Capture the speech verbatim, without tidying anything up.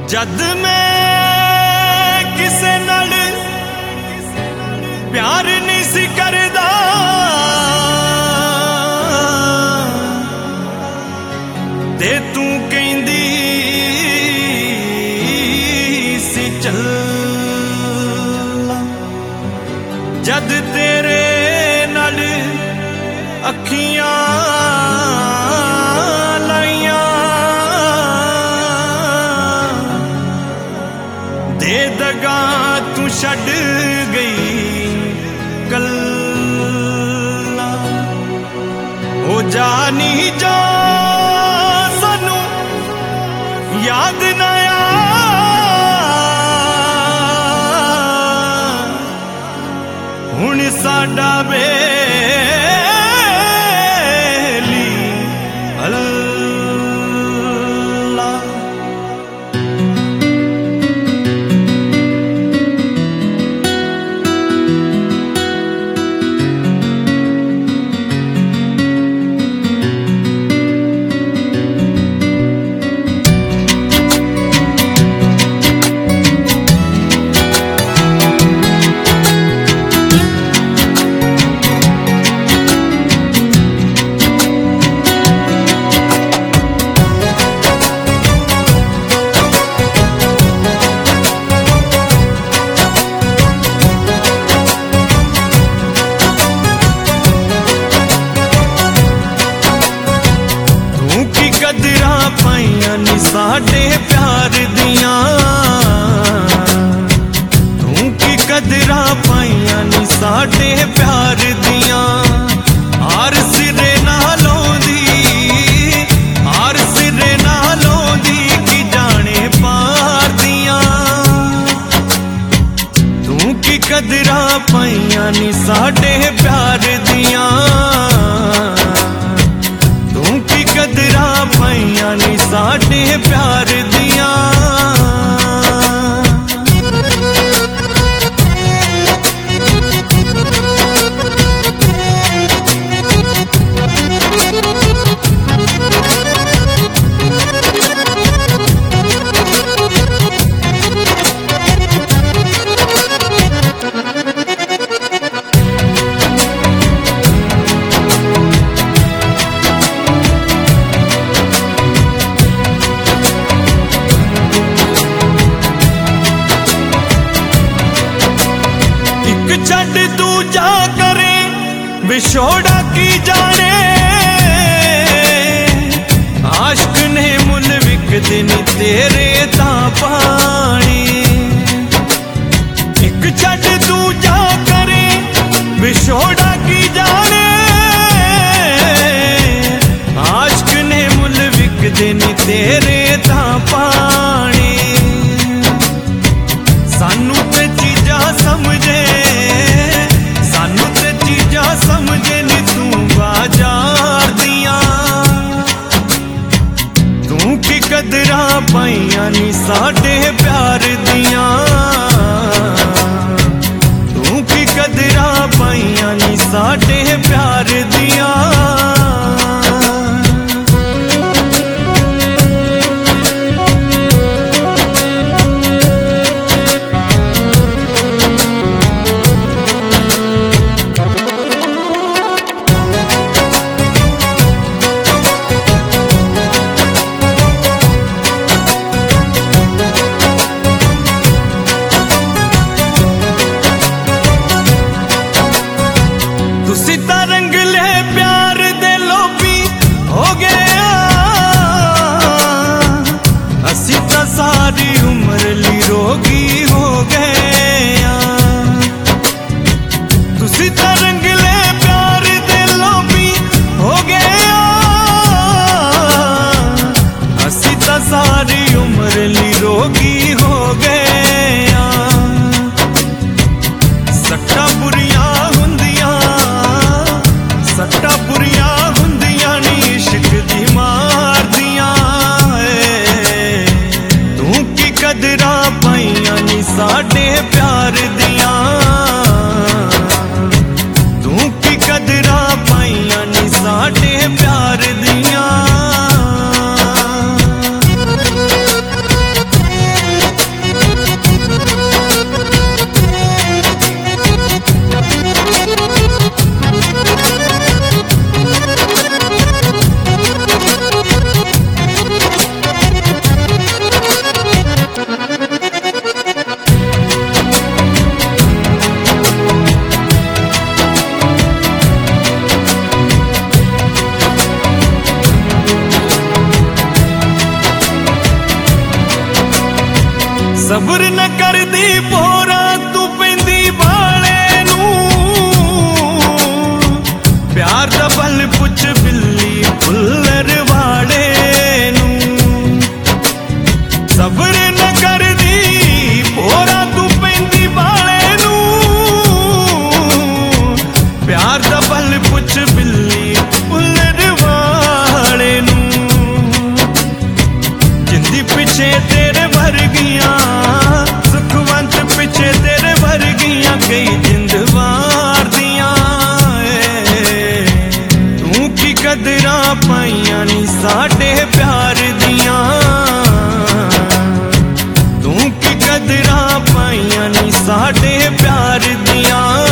जद मैं किसे नाल प्यार नहीं सी करदा, ते तू कहंदी सी चल। जद तेरे नाल अखियां लाइयां, दे दगा तू छड़ गई गल्ला। हो जानी जा सानू याद ना आ, हुण साडा बेली अल्लाह। कदरां पाइयां नी साडे प्यार दियां, तू की कदरां पाइयां नी साडे प्यार दियां। हार सिरे नालों दी, हार सिरे नालों दी की जाने पार दियां। तू की कदरां पाइयां नी साडे प्यार दियां, कदरां पाइयां नी साडे प्यार दियां। छड़ दूजा करे विछोड़ा की जाने, आशिक ने मुल विकदे नी तेरे तां पानी। एक छड़ दूजा करे विछोड़ा की जाने, आशिक ने मुल विकदे नी तेरे तां पानी। सानू ते चीजां समझे, सानू ते चीजां समझे नी तू बाजार दियां। तू की कदरां पाइयां नी साडे प्यार दियां, तू की कदरां पाइयां नी साडे प्यार दियां। सब्र न करदी भोरा तू पैंदी वाले नू प्यार दा बल पुछ बिल्ली फुल्लर वाले नू सब्र न करदी भोरा तू पैंदी वाले नू प्यार दा बल पुछ बिल्ली फुल्लर वाले नू जिंदी पिछे तेरे वर्गियां सुखवंत पिछे तेरे वर्गियां कई जिंद वार दियां तू की कदरा पाइयां नी साडे प्यार दियां तू की कदरा पाइयां नी साडे प्यार दियां।